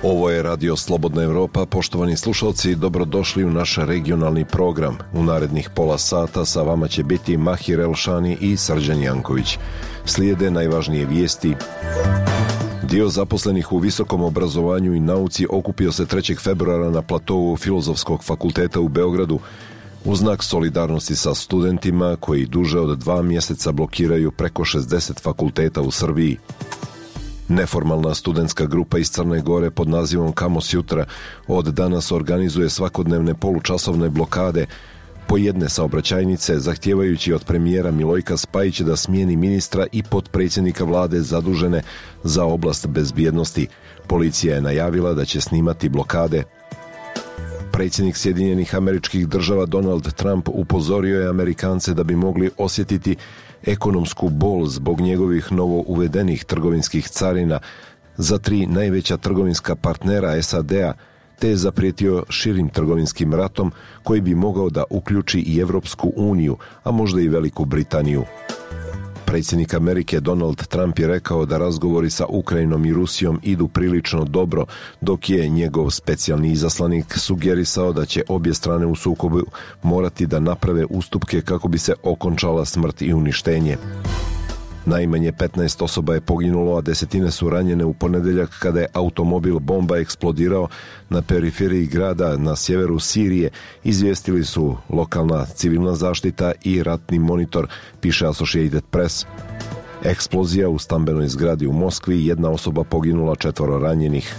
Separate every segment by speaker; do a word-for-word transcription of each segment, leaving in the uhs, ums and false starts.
Speaker 1: Ovo je Radio Slobodna Evropa. Poštovani slušalci, dobrodošli u naš regionalni program. U narednih pola sata sa vama će biti Mahir Elšani i Srđan Janković. Slijede najvažnije vijesti. Dio zaposlenih u visokom obrazovanju i nauci okupio se trećeg februara na platovu Filozofskog fakulteta u Beogradu u znak solidarnosti sa studentima koji duže od dva mjeseca blokiraju preko šezdeset fakulteta u Srbiji. Neformalna studentska grupa iz Crne Gore pod nazivom Kamos Jutra od danas organizuje svakodnevne polučasovne blokade po jedne saobraćajnice, zahtijevajući od premijera Milojka Spajića da smijeni ministra i potpredsjednika vlade zadužene za oblast bezbjednosti. Policija je najavila da će snimati blokade. Predsjednik Sjedinjenih Američkih Država Donald Trump upozorio je Amerikance da bi mogli osjetiti ekonomsku bol zbog njegovih novo uvedenih trgovinskih carina za tri najveća trgovinska partnera S A D-a, te je zaprijetio širim trgovinskim ratom koji bi mogao da uključi i Evropsku uniju, a možda i Veliku Britaniju. Predsjednik Amerike Donald Trump je rekao da razgovori sa Ukrajinom i Rusijom idu prilično dobro, dok je njegov specijalni izaslanik sugerisao da će obje strane u sukobu morati da naprave ustupke kako bi se okončala smrt i uništenje. Najmanje petnaest osoba je poginulo, a desetine su ranjene u ponedjeljak kada je automobil bomba eksplodirao na periferiji grada na sjeveru Sirije, izvijestili su lokalna civilna zaštita i ratni monitor, piše Associated Press. Eksplozija u stambenoj zgradi u Moskvi, jedna osoba poginula, četvoro ranjenih.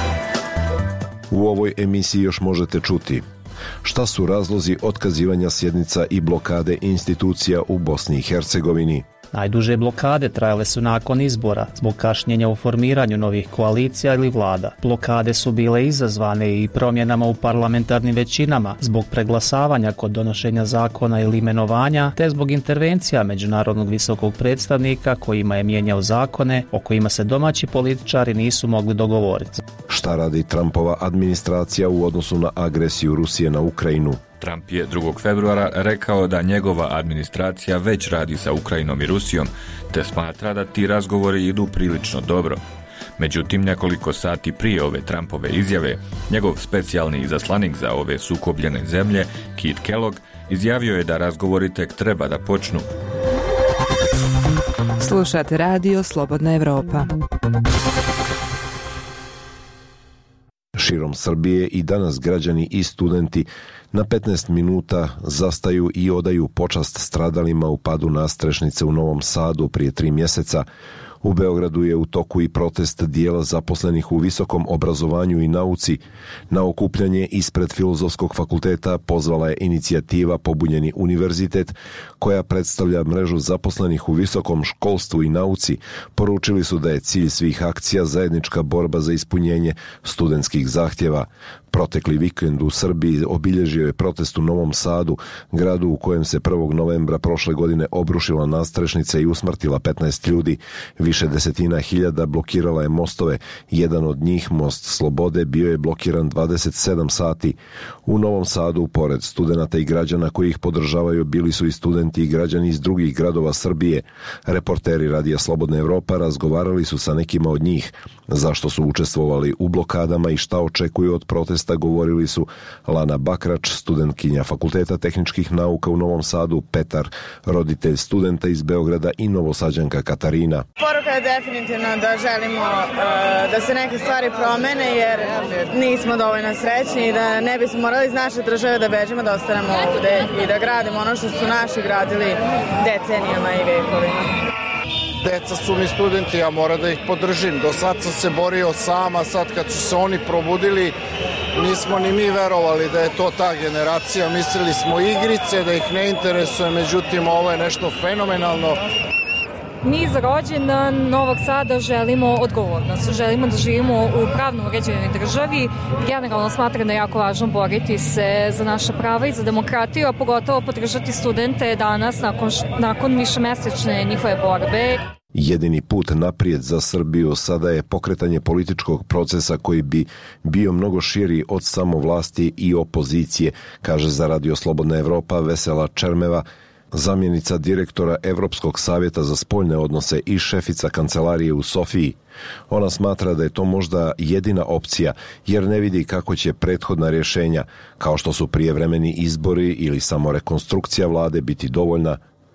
Speaker 1: U ovoj emisiji još možete čuti: šta su razlozi otkazivanja sjednica i blokade institucija u Bosni i Hercegovini?
Speaker 2: Najduže blokade trajale su nakon izbora, zbog kašnjenja u formiranju novih koalicija ili vlada. Blokade su bile izazvane i promjenama u parlamentarnim većinama, zbog preglasavanja kod donošenja zakona ili imenovanja, te zbog intervencija međunarodnog visokog predstavnika kojima je mijenjao zakone o kojima se domaći političari nisu mogli dogovoriti.
Speaker 1: Šta radi Trumpova administracija u odnosu na agresiju Rusije na Ukrajinu?
Speaker 3: Trump je drugog februara rekao da njegova administracija već radi sa Ukrajinom i Rusijom, te smatra da ti razgovori idu prilično dobro. Međutim, nekoliko sati prije ove Trumpove izjave, njegov specijalni izaslanik za ove sukobljene zemlje, Keith Kellogg, izjavio je da razgovori tek treba da počnu.
Speaker 4: Slušate Radio Slobodna Evropa.
Speaker 1: Širom Srbije i danas građani i studenti na petnaest minuta zastaju i odaju počast stradalima u padu nadstrešnice u Novom Sadu prije tri mjeseca. U Beogradu je u toku i protest dijela zaposlenih u visokom obrazovanju i nauci. Na okupljanje ispred Filozofskog fakulteta pozvala je inicijativa Pobunjeni univerzitet, koja predstavlja mrežu zaposlenih u visokom školstvu i nauci. Poručili su da je cilj svih akcija zajednička borba za ispunjenje studentskih zahtjeva. Protekli vikend u Srbiji obilježio je protest u Novom Sadu, gradu u kojem se prvog novembra prošle godine obrušila nadstrešnica i usmrtila petnaest ljudi. Više desetina hiljada blokirala je mostove. Jedan od njih, most Slobode, bio je blokiran dvadeset sedam sati. U Novom Sadu, pored studenata i građana koji ih podržavaju, bili su i studenti i građani iz drugih gradova Srbije. Reporteri Radija Slobodna Evropa razgovarali su sa nekima od njih. Zašto su učestvovali u blokadama i šta očekuju od protesta, govorili su Lana Bakrač, studentkinja Fakulteta tehničkih nauka u Novom Sadu, Petar, roditelj studenta iz Beograda, i Novosađanka Katarina.
Speaker 5: Poruka je definitivno da želimo uh, da se neke stvari promene, jer nismo dovoljno srećni i da ne bismo morali iz naše države da bežimo, da ostanemo ovde i da gradimo ono što su naši gradili decenijama i vekovima.
Speaker 6: Deca su mi studenti, ja moram da ih podržim. Do sad sam se borio sam, a sad kad su se oni probudili, nismo ni mi verovali da je to ta generacija. Mislili smo igrice, da ih ne interesuje, međutim ovo je nešto fenomenalno.
Speaker 7: Mi za rođendan Novog Sada želimo odgovornost, želimo da živimo u pravno uređenoj državi. Generalno smatram da je jako važno boriti se za naša prava i za demokratiju, a pogotovo podržati studente danas nakon, nakon višemesečne njihove borbe.
Speaker 1: Jedini put naprijed za Srbiju sada je pokretanje političkog procesa koji bi bio mnogo širi od samo vlasti i opozicije, kaže za Radio Slobodna Evropa Vesela Čermeva, zamjenica direktora Europskog savjeta za spoljne odnose i šefica kancelarije u Sofiji. Ona smatra da je to možda jedina opcija, jer ne vidi kako će prethodna rješenja, kao što su prijevremeni izbori ili samo rekonstrukcija vlade, biti dovoljna.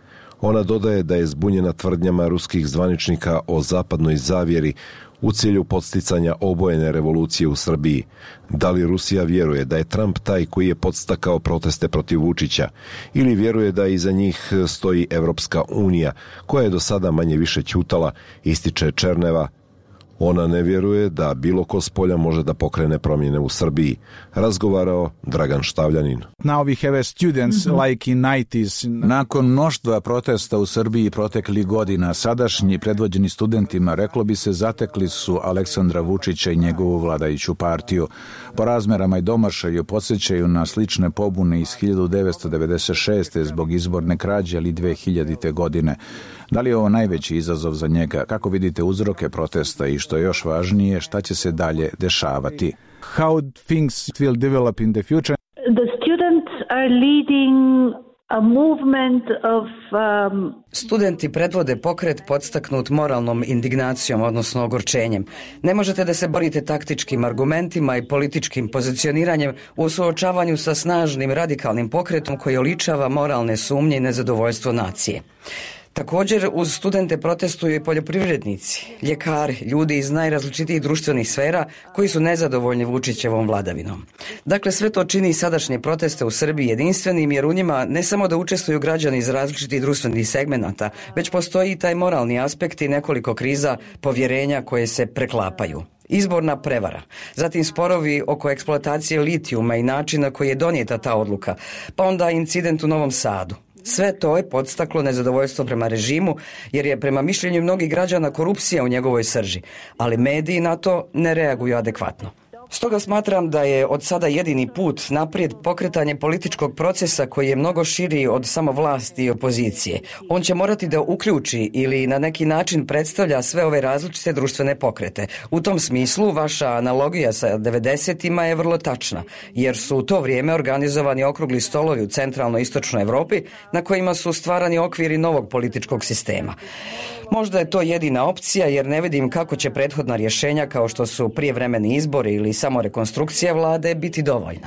Speaker 1: Ona dodaje da je zbunjena tvrdnjama ruskih zvaničnika o zapadnoj zavjeri u cilju podsticanja obojene revolucije u Srbiji. Da li Rusija vjeruje da je Trump taj koji je podstakao proteste protiv Vučića ili vjeruje da iza njih stoji Evropska unija koja je do sada manje više ćutala, ističe Černeva. Ona ne vjeruje da bilo ko s polja može da pokrene promjene u Srbiji, razgovarao Dragan Štavljanin.
Speaker 8: Now we have students mm-hmm. like in nineties.
Speaker 9: Nakon mnoštva protesta u Srbiji proteklih godina, sadašnji predvođeni studentima, reklo bi se, zatekli su Aleksandra Vučića i njegovu vladajuću partiju. Po razmerama i domašaju podsjećaju na slične pobune iz hiljadu devetsto devedeset šeste zbog izborne krađe ili dve hiljadite godine. Da li je ovo najveći izazov za njega? Kako vidite uzroke protesta i što je još važnije, šta će se dalje dešavati?
Speaker 8: How things will develop in the future?
Speaker 10: The students are leading a movement of um...
Speaker 11: Studenti predvode pokret podstaknut moralnom indignacijom, odnosno ogorčenjem. Ne možete da se borite taktičkim argumentima i političkim pozicioniranjem u suočavanju sa snažnim radikalnim pokretom koji oličava moralne sumnje i nezadovoljstvo nacije. Također, uz studente protestuju i poljoprivrednici, ljekari, ljudi iz najrazličitijih društvenih sfera koji su nezadovoljni Vučićevom vladavinom. Dakle, sve to čini sadašnje proteste u Srbiji jedinstvenim, jer u njima ne samo da učestvuju građani iz različitih društvenih segmenata, već postoji i taj moralni aspekt i nekoliko kriza povjerenja koje se preklapaju. Izborna prevara, zatim sporovi oko eksploatacije litijuma i načina koji je donijeta ta odluka, pa onda incident u Novom Sadu. Sve to je podstaklo nezadovoljstvo prema režimu, jer je prema mišljenju mnogih građana korupcija u njegovoj srži, ali mediji na to ne reaguju adekvatno. Stoga smatram da je od sada jedini put naprijed pokretanje političkog procesa koji je mnogo širi od samo vlasti i opozicije. On će morati da uključi ili na neki način predstavlja sve ove različite društvene pokrete. U tom smislu vaša analogija sa devedesetima je vrlo tačna, jer su u to vrijeme organizovani okrugli stolovi u centralno-istočnoj Evropi na kojima su stvarani okviri novog političkog sistema. Možda je to jedina opcija, jer ne vidim kako će prethodna rješenja kao što su prijevremeni izbori ili samo rekonstrukcija vlade biti dovoljna.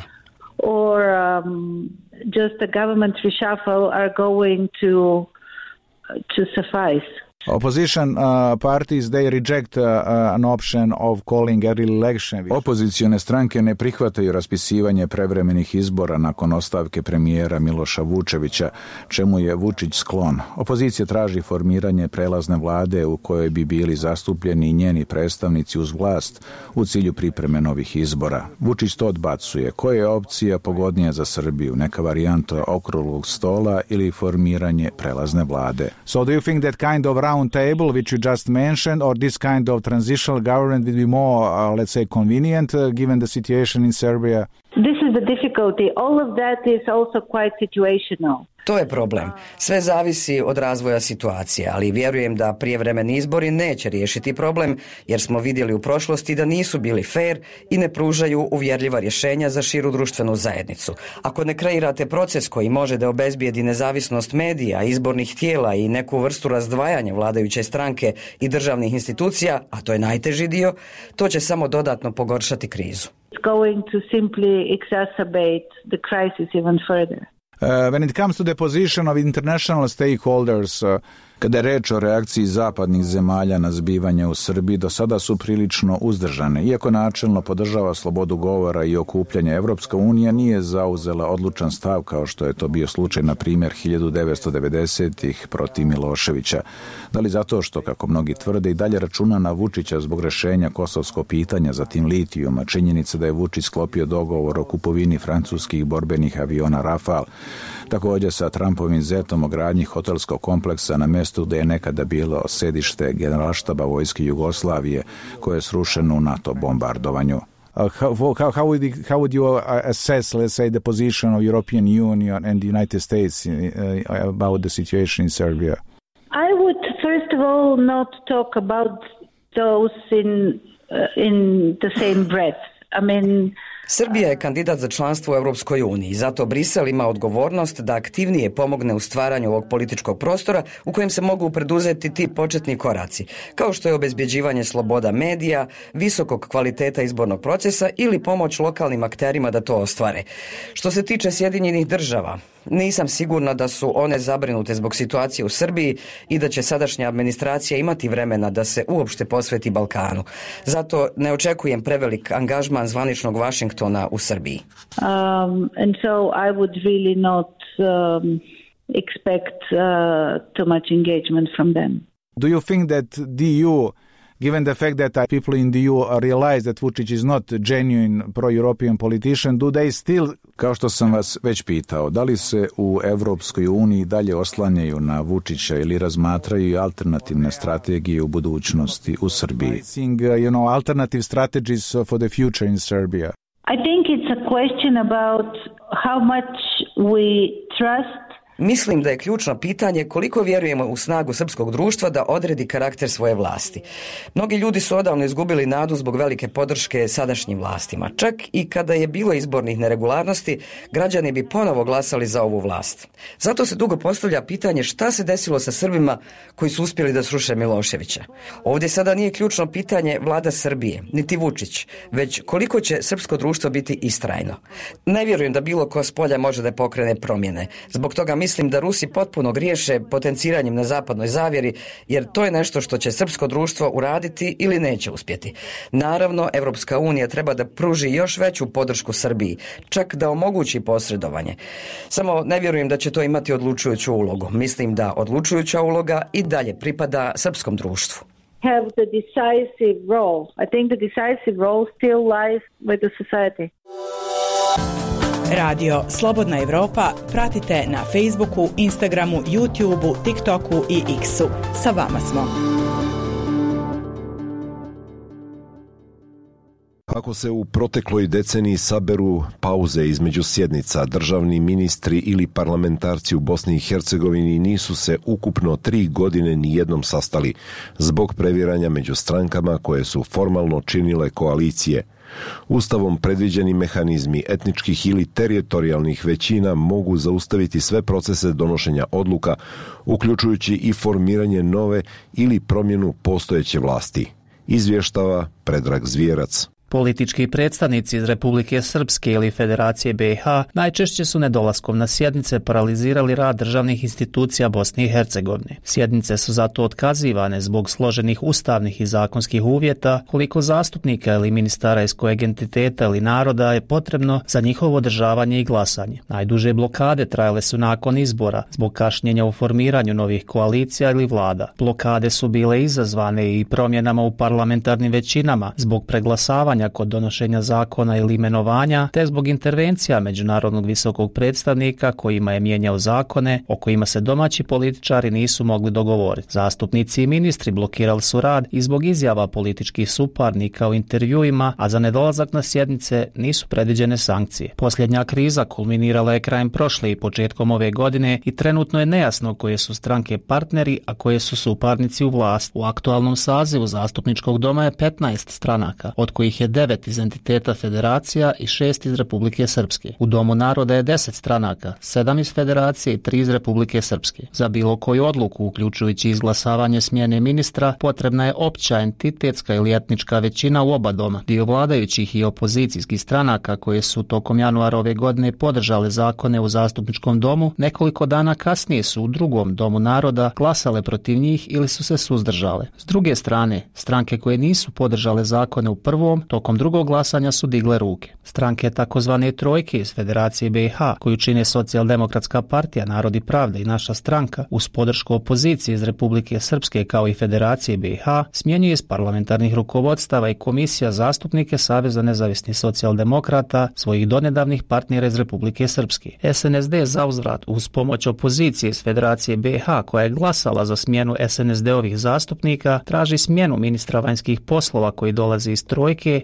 Speaker 10: Or um, just a government reshuffle are going to to suffice.
Speaker 8: Opposition uh, parties, they reject uh, an option of calling a re-election.
Speaker 9: Opozicione stranke ne prihvataju raspisivanje prevremenih izbora nakon ostavke premijera Miloša Vučevića, čemu je Vučić sklon. Opozicija traži formiranje prelazne vlade u kojoj bi bili zastupljeni i njeni predstavnici uz vlast u cilju pripreme novih izbora. Vučić to odbacuje. Koja je opcija pogodnija za Srbiju? Neka varijanta okruglog stola ili formiranje prelazne vlade?
Speaker 8: So do you think that kind of round table which you just mentioned, or this kind of transitional government will be more, uh, let's say, convenient uh, given the situation in Serbia?
Speaker 10: This is the difficulty. All of that is also quite situational.
Speaker 11: To je problem. Sve zavisi od razvoja situacije, ali vjerujem da prijevremeni izbori neće riješiti problem, jer smo vidjeli u prošlosti da nisu bili fair i ne pružaju uvjerljiva rješenja za širu društvenu zajednicu. Ako ne kreirate proces koji može da obezbijedi nezavisnost medija, izbornih tijela i neku vrstu razdvajanja vladajuće stranke i državnih institucija, a to je najteži dio, to će samo dodatno pogoršati krizu.
Speaker 10: It's going to simply exacerbate the crisis even further.
Speaker 8: Uh, when it comes to the position of international stakeholders, uh,
Speaker 9: kada je reč o reakciji zapadnih zemalja na zbivanje u Srbiji, do sada su prilično uzdržane. Iako načelno podržava slobodu govora i okupljanja, Evropska unija nije zauzela odlučan stav kao što je to bio slučaj, na primjer, hiljadu devetsto devedesetih protiv Miloševića. Da li zato što, kako mnogi tvrde, i dalje računa na Vučića zbog rešenja kosovskog pitanja, zatim litijuma, činjenica da je Vučić sklopio dogovor o kupovini francuskih borbenih aviona Rafale, također sa Trumpovim zetom o gradnji hotelskog kompleksa na mjestu gdje je nekada bilo sedište generalštaba vojske Jugoslavije, koje je srušeno u NATO bombardovanju.
Speaker 8: Uh, how, how, how, would you, how would you assess, let's say, the position of European Union and the United States uh, about the situation in Serbia?
Speaker 10: I would first of all not talk about those in uh, in the same breath. I mean,
Speaker 11: Srbija je kandidat za članstvo u Europskoj uniji, zato Brisel ima odgovornost da aktivnije pomogne u stvaranju ovog političkog prostora u kojem se mogu preduzeti ti početni koraci, kao što je obezbjeđivanje sloboda medija, visokog kvaliteta izbornog procesa ili pomoć lokalnim akterima da to ostvare. Što se tiče Sjedinjenih država, nisam sigurna da su one zabrinute zbog situacije u Srbiji i da će sadašnja administracija imati vremena da se uopšte posveti Balkanu. Zato ne očekujem prevelik angažman zvaničnog Vašingtona u Srbiji.
Speaker 10: Um, and so I would really not um, expect uh, too much engagement from them.
Speaker 8: Do you think that the E U, given the fact that uh, people in the E U realize that Vučić is not a genuine pro-European politician, do they still...
Speaker 9: Kao što sam vas već pitao, da li se u Evropskoj uniji dalje oslanjaju na Vučića ili razmatraju alternativne strategije u budućnosti u Srbiji?
Speaker 8: Seeing, uh, you know, alternative strategies for the future in Serbia.
Speaker 10: I think it's a question about how much we trust.
Speaker 11: Mislim da je ključno pitanje koliko vjerujemo u snagu srpskog društva da odredi karakter svoje vlasti. Mnogi ljudi su odavno izgubili nadu zbog velike podrške sadašnjim vlastima. Čak i kada je bilo izbornih neregularnosti, građani bi ponovo glasali za ovu vlast. Zato se dugo postavlja pitanje šta se desilo sa Srbima koji su uspjeli da sruše Miloševića. Ovdje sada nije ključno pitanje vlada Srbije, niti Vučić, već koliko će srpsko društvo biti istrajno. Ne vjerujem da bilo ko s polja može da pokrene promjene. Zbog toga mislim da Rusi potpuno griješe potenciranjem na zapadnoj zavjeri, jer to je nešto što će srpsko društvo uraditi ili neće uspjeti. Naravno, Evropska unija treba da pruži još veću podršku Srbiji, čak da omogući posredovanje. Samo ne vjerujem da će to imati odlučujuću ulogu. Mislim da odlučujuća uloga i dalje pripada srpskom društvu.
Speaker 10: Have the decisive role. I think the decisive role still lies with the society.
Speaker 12: Radio Slobodna Evropa pratite na Facebooku, Instagramu, YouTubeu, TikToku i X-u. Sa vama smo.
Speaker 1: Ako se u protekloj deceniji saberu pauze između sjednica, državni ministri ili parlamentarci u Bosni i Hercegovini nisu se ukupno tri godine nijednom sastali zbog previranja među strankama koje su formalno činile koalicije. Ustavom predviđeni mehanizmi etničkih ili teritorijalnih većina mogu zaustaviti sve procese donošenja odluka, uključujući i formiranje nove ili promjenu postojeće vlasti. Izvještava Predrag Zvijerac.
Speaker 2: Politički predstavnici iz Republike Srpske ili Federacije B i H najčešće su nedolaskom na sjednice paralizirali rad državnih institucija Bosne i Hercegovine. Sjednice su zato otkazivane zbog složenih ustavnih i zakonskih uvjeta, koliko zastupnika ili ministara iz kojeg entiteta ili naroda je potrebno za njihovo održavanje i glasanje. Najduže blokade trajale su nakon izbora, zbog kašnjenja u formiranju novih koalicija ili vlada. Blokade su bile izazvane i promjenama u parlamentarnim većinama, zbog preglasavanja kod donošenja zakona ili imenovanja, te zbog intervencija međunarodnog visokog predstavnika kojima je mijenjao zakone o kojima se domaći političari nisu mogli dogovoriti. Zastupnici i ministri blokirali su rad i zbog izjava političkih suparnika u intervjuima, a za nedolazak na sjednice nisu predviđene sankcije. Posljednja kriza kulminirala je krajem prošle i početkom ove godine i trenutno je nejasno koje su stranke partneri, a koje su suparnici u vlast. U aktualnom sazivu zastupničkog doma je petnaest stranaka, od kojih je devet iz entiteta Federacija i šest iz Republike Srpske. U Domu naroda je deset stranaka, sedam iz Federacije i tri iz Republike Srpske. Za bilo koju odluku, uključujući izglasavanje smjene ministra, potrebna je opća entitetska ili etnička većina u oba doma. Dio vladajućih i opozicijskih stranaka koje su tokom januara ove godine podržale zakone u zastupničkom domu, nekoliko dana kasnije su u drugom Domu naroda glasale protiv njih ili su se suzdržale. S druge strane, stranke koje nisu podržale zakone u prvom, tokom drugog glasanja su digle ruke. Stranke takozvane trojke iz Federacije B i H, koju čine Socijaldemokratska partija, Narod i pravda i Naša stranka, uz podršku opozicije iz Republike Srpske kao i Federacije B i H, smjenjuje iz parlamentarnih rukovodstava i komisija zastupnike Saveza nezavisnih socijaldemokrata, svojih donedavnih partnera iz Republike Srpske. S N S D zauzvrat uz pomoć opozicije iz Federacije B i H, koja je glasala za smjenu S N S D-ovih zastupnika, traži smjenu ministra vanjskih poslova koji dolazi iz trojke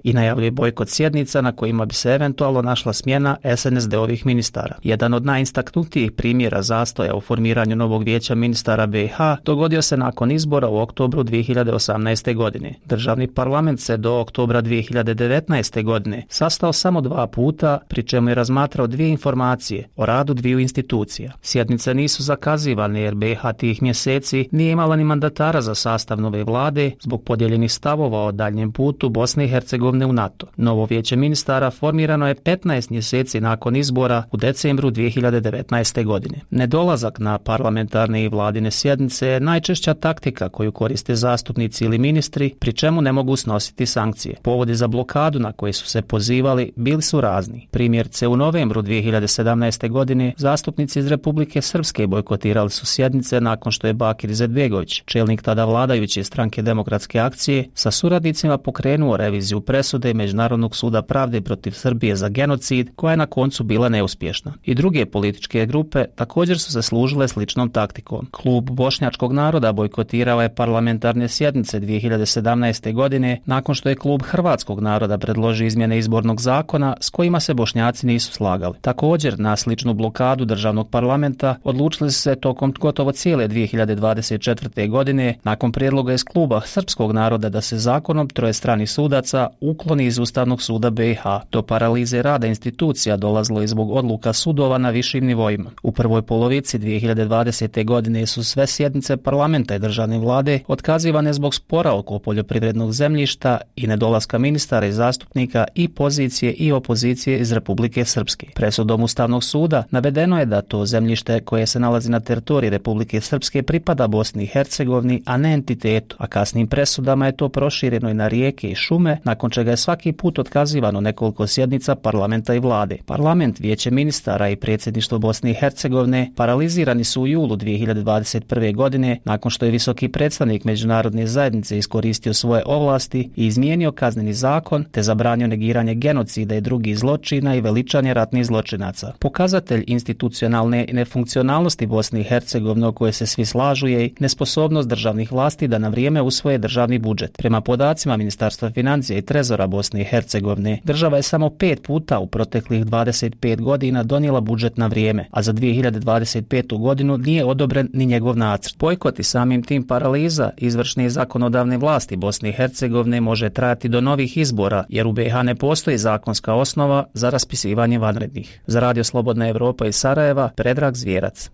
Speaker 2: i najavljuje bojkot sjednica na kojima bi se eventualno našla smjena es en es de-ovih ministara. Jedan od najistaknutijih primjera zastoja u formiranju novog vijeća ministara be i ha dogodio se nakon izbora u oktobru dvije hiljade osamnaeste. godine. Državni parlament se do oktobra dvije hiljade devetnaeste. godine sastao samo dva puta, pri čemu je razmatrao dvije informacije o radu dviju institucija. Sjednice nisu zakazivane jer be i ha tih mjeseci nije imala ni mandatara za sastav nove vlade zbog podijeljenih stavova o daljnjem putu Bosne i Hercegovine u NATO. Novo vijeće ministara formirano je petnaest mjeseci nakon izbora u decembru dvije hiljade devetnaeste. godine. Nedolazak na parlamentarne i vladine sjednice je najčešća taktika koju koriste zastupnici ili ministri, pri čemu ne mogu snositi sankcije. Povodi za blokadu na koje su se pozivali bili su razni. Primjerice, u novembru dvije hiljade sedamnaeste. godine zastupnici iz Republike Srpske bojkotirali su sjednice nakon što je Bakir Izetbegović, čelnik tada vladajuće stranke Demokratske akcije, sa suradnicima pokrenuo reviziju presude Međunarodnog suda pravde protiv Srbije za genocid, koja je na koncu bila neuspješna. I druge političke grupe također su se služile sličnom taktikom. Klub Bošnjačkog naroda bojkotirao je parlamentarne sjednice dvije hiljade sedamnaeste. godine nakon što je Klub Hrvatskog naroda predložio izmjene izbornog zakona s kojima se Bošnjaci nisu slagali. Također, na sličnu blokadu državnog parlamenta odlučili su se tokom gotovo cijele dvije hiljade dvadeset četvrte. godine nakon prijedloga iz Kluba Srpskog naroda da se zakonom troje stranih sudaca ukloni iz Ustavnog suda be i ha. Do paralize rada institucija dolazilo je zbog odluka sudova na višim nivoima. U prvoj polovici dvije hiljade dvadesete. godine su sve sjednice parlamenta i državne vlade otkazivane zbog spora oko poljoprivrednog zemljišta i nedolaska ministara i zastupnika i pozicije i opozicije iz Republike Srpske. Presudom Ustavnog suda navedeno je da to zemljište koje se nalazi na teritoriji Republike Srpske pripada Bosni i Hercegovini, a ne entitetu, a kasnim presudama je to prošireno i na rijeke i šume, nakon čega je svaki put otkazivano nekoliko sjednica parlamenta i vlade. Parlament, vijeće ministara i predsjedništvo Bosne i Hercegovine paralizirani su u julu dvije hiljade dvadeset prve. godine nakon što je visoki predstavnik međunarodne zajednice iskoristio svoje ovlasti i izmijenio kazneni zakon te zabranio negiranje genocida i drugih zločina i veličanje ratnih zločinaca. Pokazatelj institucionalne nefunkcionalnosti Bosne i Hercegovine o kojoj se svi slažu je i nesposobnost državnih vlasti da na vrijeme usvoje državni budžet. Prema podacima Ministarstva financija i Trezora Bosne i Hercegovine, država je samo pet puta u proteklih dvadeset pet godina donijela budžet na vrijeme, a za dvije hiljade dvadeset petu. godinu nije odobren ni njegov nacrt. Bojkot i samim tim paraliza izvršne i zakonodavne vlasti Bosne i Hercegovine može trajati do novih izbora, jer u be i ha ne postoji zakonska osnova za raspisivanje vanrednih. Za Radio Slobodna Evropa iz Sarajeva, Predrag Zvjerac.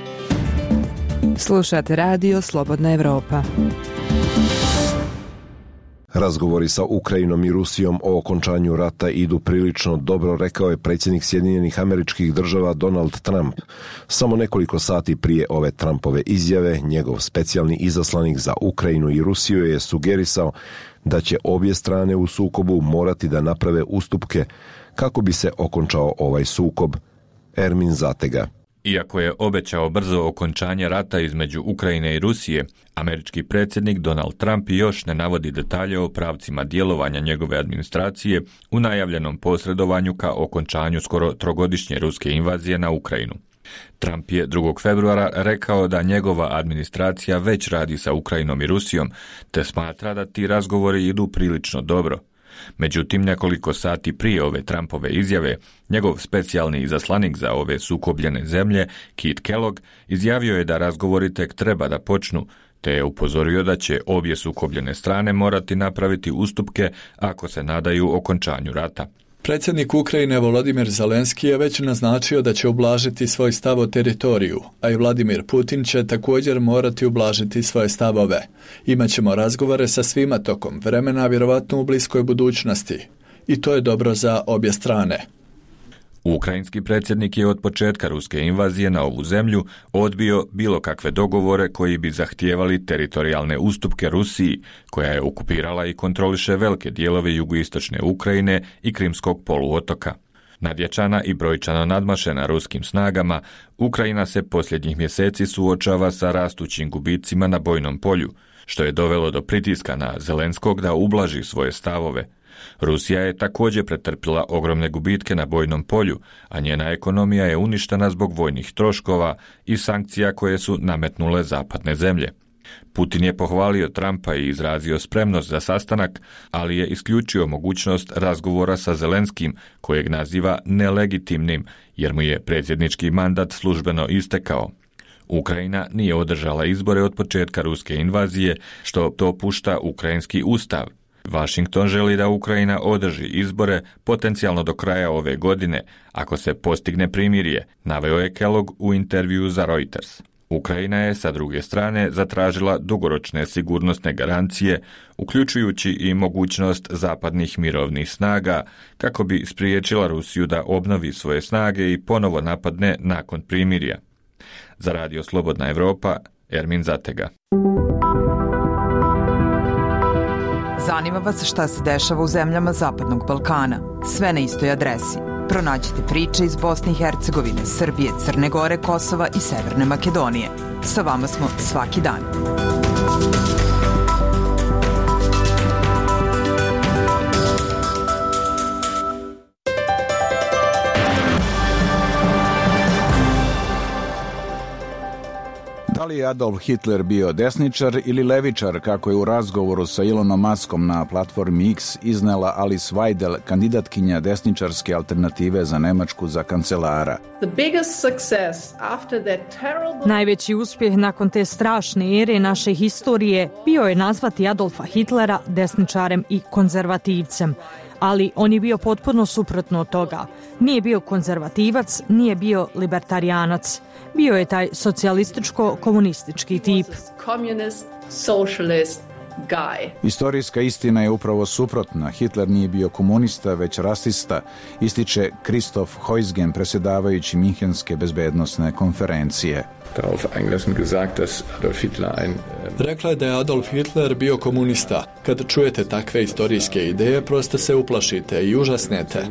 Speaker 4: Slušate Radio Slobodna Evropa.
Speaker 1: Razgovori sa Ukrajinom i Rusijom o okončanju rata idu prilično dobro, rekao je predsjednik Sjedinjenih Američkih Država Donald Trump. Samo nekoliko sati prije ove Trumpove izjave, njegov specijalni izaslanik za Ukrajinu i Rusiju je sugerisao da će obje strane u sukobu morati da naprave ustupke kako bi se okončao ovaj sukob. Ermin Zatega.
Speaker 3: Iako je obećao brzo okončanje rata između Ukrajine i Rusije, američki predsjednik Donald Trump još ne navodi detalje o pravcima djelovanja njegove administracije u najavljenom posredovanju ka okončanju skoro trogodišnje ruske invazije na Ukrajinu. Trump je drugog februara rekao da njegova administracija već radi sa Ukrajinom i Rusijom, te smatra da ti razgovori idu prilično dobro. Međutim, nekoliko sati prije ove Trumpove izjave, njegov specijalni izaslanik za ove sukobljene zemlje, Keith Kellogg, izjavio je da razgovori tek treba da počnu, te je upozorio da će obje sukobljene strane morati napraviti ustupke ako se nadaju okončanju rata.
Speaker 13: Predsjednik Ukrajine Volodimir Zelenski je već naznačio da će ublažiti svoj stav o teritoriju, a i Vladimir Putin će također morati ublažiti svoje stavove. Imaćemo razgovore sa svima tokom vremena, vjerovatno u bliskoj budućnosti. I to je dobro za obje strane.
Speaker 3: Ukrajinski predsjednik je od početka ruske invazije na ovu zemlju odbio bilo kakve dogovore koji bi zahtijevali teritorijalne ustupke Rusiji, koja je okupirala i kontroliše velike dijelove jugoistočne Ukrajine i Krimskog poluotoka. Nadjačana i brojčano nadmašena ruskim snagama, Ukrajina se posljednjih mjeseci suočava sa rastućim gubicima na bojnom polju, što je dovelo do pritiska na Zelenskog da ublaži svoje stavove. Rusija je također pretrpila ogromne gubitke na bojnom polju, a njena ekonomija je uništena zbog vojnih troškova i sankcija koje su nametnule zapadne zemlje. Putin je pohvalio Trumpa i izrazio spremnost za sastanak, ali je isključio mogućnost razgovora sa Zelenskim, kojeg naziva nelegitimnim, jer mu je predsjednički mandat službeno istekao. Ukrajina nije održala izbore od početka ruske invazije, što dopušta ukrajinski ustav. Washington želi da Ukrajina održi izbore potencijalno do kraja ove godine, ako se postigne primirje, naveo je Kellogg u intervjuu za Reuters. Ukrajina je, sa druge strane, zatražila dugoročne sigurnosne garancije, uključujući i mogućnost zapadnih mirovnih snaga, kako bi spriječila Rusiju da obnovi svoje snage i ponovo napadne nakon primirja. Za Radio Slobodna Evropa, Ermin Zatega.
Speaker 4: Zanima vas šta se dešava u zemljama Zapadnog Balkana? Sve na istoj adresi. Pronađite priče iz Bosne i Hercegovine, Srbije, Crne Gore, Kosova i Severne Makedonije. Sa vama smo svaki dan.
Speaker 9: Da li je Adolf Hitler bio desničar ili levičar, kako je u razgovoru sa Elonom Muskom na platformi X iznela Alice Weidel, kandidatkinja desničarske alternative za Nemačku za kancelara?
Speaker 7: Najveći uspjeh nakon te strašne ere naše historije bio je nazvati Adolfa Hitlera desničarem i konzervativcem. Ali on je bio potpuno suprotno od toga. Nije bio konzervativac, nije bio libertarijanac. Bio je taj socijalističko-komunistički tip.
Speaker 9: Istorijska istina je upravo suprotna. Hitler nije bio komunista, već rasista, ističe Christoph Heusgen, predsjedavajući Minhenske bezbednosne konferencije.
Speaker 13: Rekla je da je Adolf Hitler bio komunista. Kad čujete takve istorijske ideje, prosto se uplašite i užasnete.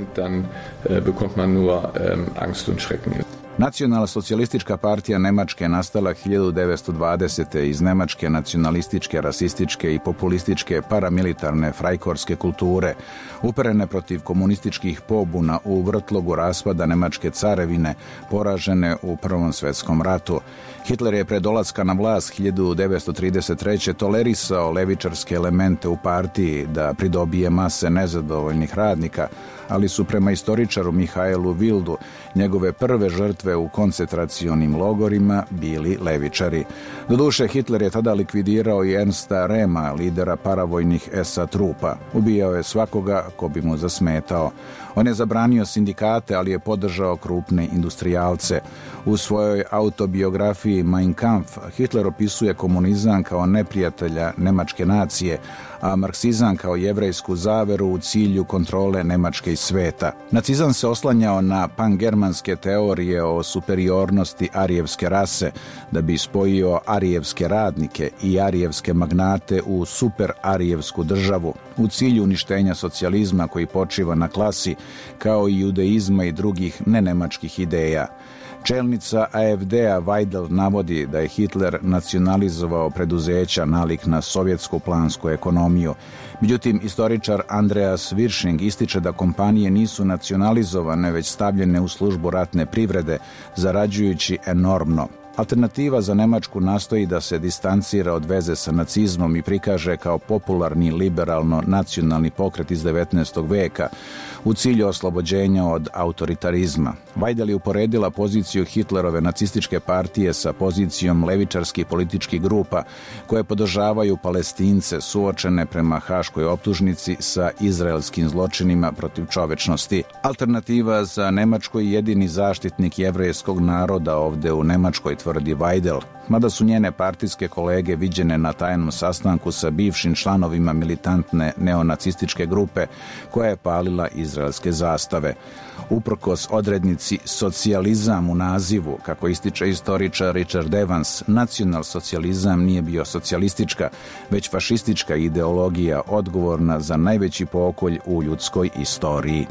Speaker 9: Nacionalna socijalistička partija Nemačke nastala hiljadu devetsto dvadesete iz nemačke nacionalističke, rasističke i populističke paramilitarne frajkorske kulture, uperene protiv komunističkih pobuna u vrtlogu raspada Nemačke carevine, poražene u Prvom svjetskom ratu. Hitler je pre dolaska na vlast hiljadu devetsto trideset treće tolerisao levičarske elemente u partiji da pridobije mase nezadovoljnih radnika, ali su prema istoričaru Mihajlu Wildu njegove prve žrtve u koncentracionim logorima bili levičari. Doduše, Hitler je tada likvidirao i Ernsta Rehma, lidera paravojnih es a trupa. Ubijao je svakoga ko bi mu zasmetao. On je zabranio sindikate, ali je podržao krupne industrijalce. U svojoj autobiografiji Mein Kampf Hitler opisuje komunizam kao neprijatelja nemačke nacije, a marksizam kao jevrejsku zaveru u cilju kontrole Nemačke i sveta. Nacizam se oslanjao na pangermanske teorije o superiornosti arijevske rase, da bi spojio arijevske radnike i arijevske magnate u super-arijevsku državu, u cilju uništenja socijalizma koji počiva na klasi, kao i judeizma i drugih nenemačkih ideja. Čelnica a ef de-a Weidel navodi da je Hitler nacionalizovao preduzeća nalik na sovjetsku plansku ekonomiju. Međutim, istoričar Andreas Wirsching ističe da kompanije nisu nacionalizovane, već stavljene u službu ratne privrede, zarađujući enormno. Alternativa za Nemačku nastoji da se distancira od veze sa nacizmom i prikaže kao popularni liberalno-nacionalni pokret iz devetnaestog veka u cilju oslobođenja od autoritarizma. Weidel je uporedila poziciju Hitlerove nacističke partije sa pozicijom levičarskih političkih grupa koje podržavaju Palestince suočene prema haškoj optužnici sa izraelskim zločinima protiv čovečnosti. Alternativa za Nemačku je jedini zaštitnik jevrejskog naroda ovde u Nemačkoj, tvrdi Weidel, mada su njene partijske kolege viđene na tajnom sastanku sa bivšim članovima militantne neonacističke grupe koja je palila izraelske zastave. Uprkos odrednici socijalizam u nazivu, kako ističe istoričar Richard Evans, nacionalsocijalizam nije bio socijalistička, već fašistička ideologija odgovorna za najveći pokolj u ljudskoj istoriji.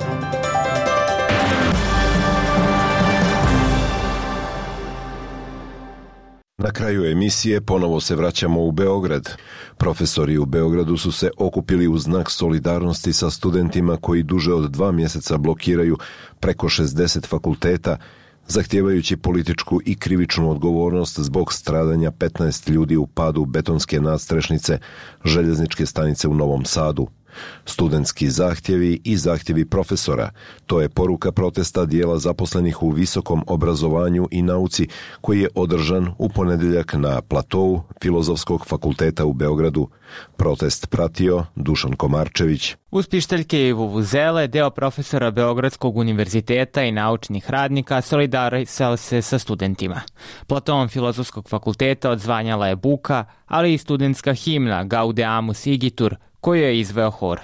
Speaker 1: Na kraju emisije ponovo se vraćamo u Beograd. Profesori u Beogradu su se okupili u znak solidarnosti sa studentima koji duže od dva mjeseca blokiraju preko šezdeset fakulteta zahtijevajući političku i krivičnu odgovornost zbog stradanja petnaest ljudi u padu betonske nadstrešnice željezničke stanice u Novom Sadu. Studentski zahtjevi i zahtjevi profesora, to je poruka protesta dijela zaposlenih u visokom obrazovanju i nauci koji je održan u ponedjeljak na platou Filozofskog fakulteta u Beogradu. Protest pratio Dušan Komarčević.
Speaker 14: Uz pištaljke i vuvuzele, deo profesora Beogradskog univerziteta i naučnih radnika solidarisao se sa studentima. Platoom Filozofskog fakulteta odzvanjala je buka, ali i studentska himna Gaudeamus Igitur, koju je izveo hor.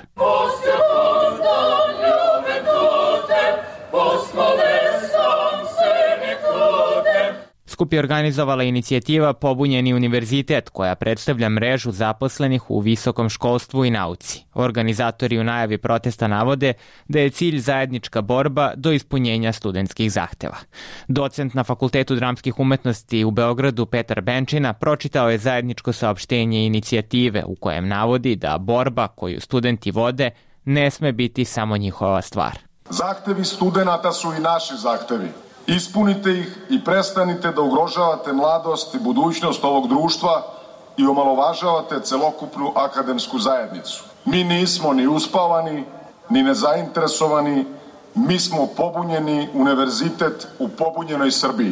Speaker 14: Skup je organizovala inicijativa Pobunjeni univerzitet, koja predstavlja mrežu zaposlenih u visokom školstvu i nauci. Organizatori u najavi protesta navode da je cilj zajednička borba do ispunjenja studentskih zahteva. Docent na Fakultetu dramskih umetnosti u Beogradu Petar Benčina pročitao je zajedničko saopštenje inicijative u kojem navodi da borba koju studenti vode ne sme biti samo njihova stvar.
Speaker 15: Zahtevi studenata su i naši zahtevi. Ispunite ih i prestanite da ugrožavate mladost i budućnost ovog društva i omalovažavate celokupnu akademsku zajednicu. Mi nismo ni uspavani, ni nezainteresovani, mi smo pobunjeni univerzitet u pobunjenoj Srbiji.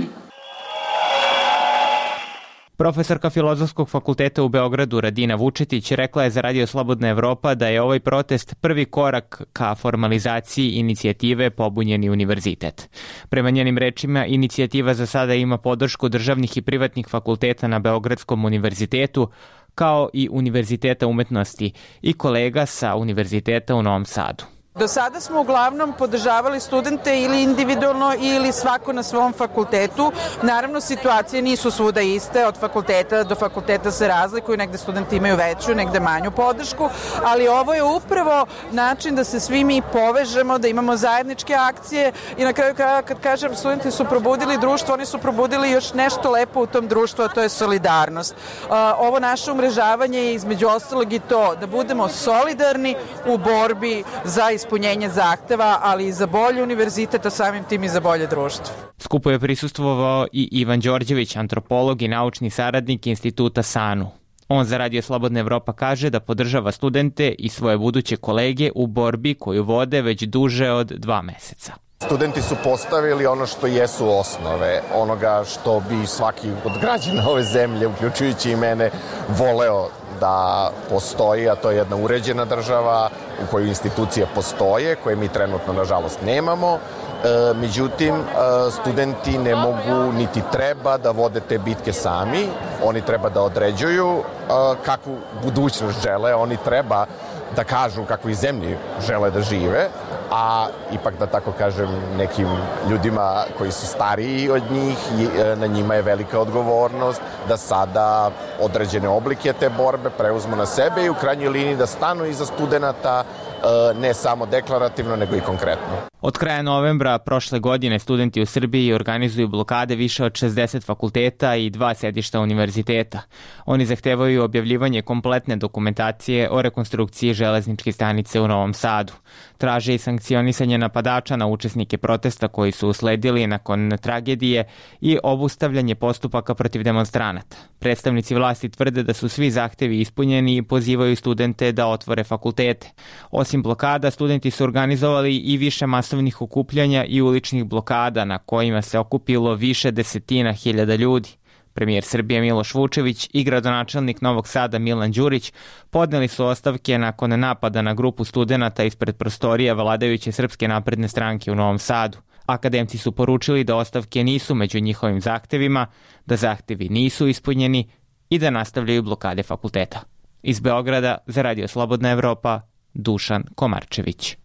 Speaker 14: Profesorka Filozofskog fakulteta u Beogradu Radina Vučetić rekla je za Radio Slobodna Evropa da je ovaj protest prvi korak ka formalizaciji inicijative Pobunjeni univerzitet. Prema njenim rečima, inicijativa za sada ima podršku državnih i privatnih fakulteta na Beogradskom univerzitetu, kao i Univerziteta umetnosti i kolega sa Univerziteta u Novom Sadu.
Speaker 16: Do sada smo uglavnom podržavali studente ili individualno ili svako na svom fakultetu. Naravno, situacije nisu svuda iste, od fakulteta do fakulteta se razlikuju, negde studenti imaju veću, negde manju podršku, ali ovo je upravo način da se svi mi povežemo, da imamo zajedničke akcije i na kraju kraja, kad kažem studenti su probudili društvo, oni su probudili još nešto lepo u tom društvu, a to je solidarnost. Ovo naše umrežavanje je između ostalog i to, da budemo solidarni u borbi za ispunjenje ispunjenje zahteva, ali i za bolji univerzitet, a samim tim i za bolje društvo.
Speaker 14: Skupu je prisustvovao i Ivan Đorđević, antropolog i naučni saradnik Instituta SANU. On za Radio Slobodna Evropa kaže da podržava studente i svoje buduće kolege u borbi koju vode već duže od dva meseca.
Speaker 17: Studenti su postavili ono što jesu osnove, onoga što bi svaki od građana ove zemlje, uključujući i mene, voleo da postoji, a to je jedna uređena država u kojoj institucije postoje, koje mi trenutno, nažalost, nemamo. E, međutim, e, studenti ne mogu niti treba da vode te bitke sami. Oni treba da određuju e, kakvu budućnost žele, oni treba da kažu kakvoj zemlji žele da žive, a ipak, da tako kažem, nekim ljudima koji su stariji od njih, na njima je velika odgovornost da sada određene oblike te borbe preuzmu na sebe i u krajnjoj liniji da stanu iza studenata, ne samo deklarativno, nego i konkretno.
Speaker 14: Od kraja novembra prošle godine studenti u Srbiji organizuju blokade više od šezdeset fakulteta i dva sedišta univerziteta. Oni zahtevaju objavljivanje kompletne dokumentacije o rekonstrukciji železničke stanice u Novom Sadu. Traže i sankcionisanje napadača na učesnike protesta koji su usledili nakon tragedije i obustavljanje postupaka protiv demonstranata. Predstavnici vlasti tvrde da su svi zahtevi ispunjeni i pozivaju studente da otvore fakultete. Osim blokada, studenti su organizovali i više masovnih okupljanja i uličnih blokada na kojima se okupilo više desetina hiljada ljudi. Premijer Srbije Miloš Vučević i gradonačelnik Novog Sada Milan Đurić podneli su ostavke nakon napada na grupu studenata ispred prostorija vladajuće Srpske napredne stranke u Novom Sadu. Akademci su poručili da ostavke nisu među njihovim zahtevima, da zahtevi nisu ispunjeni i da nastavljaju blokade fakulteta. Iz Beograda za Radio Slobodna Evropa, Dušan Komarčević.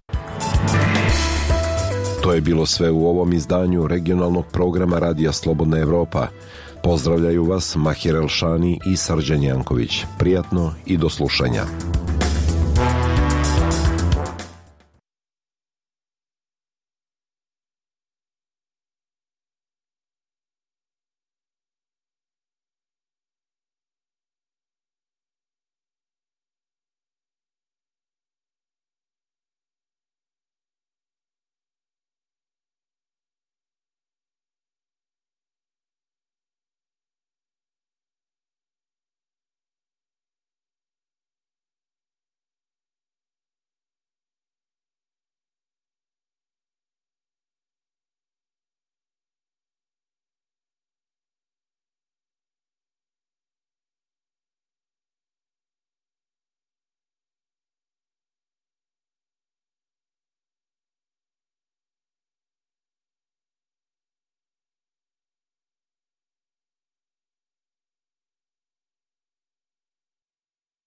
Speaker 1: To je bilo sve u ovom izdanju regionalnog programa Radija Slobodna Evropa. Pozdravljaju vas Mahir Elšani i Srđan Janković. Prijatno i do slušanja.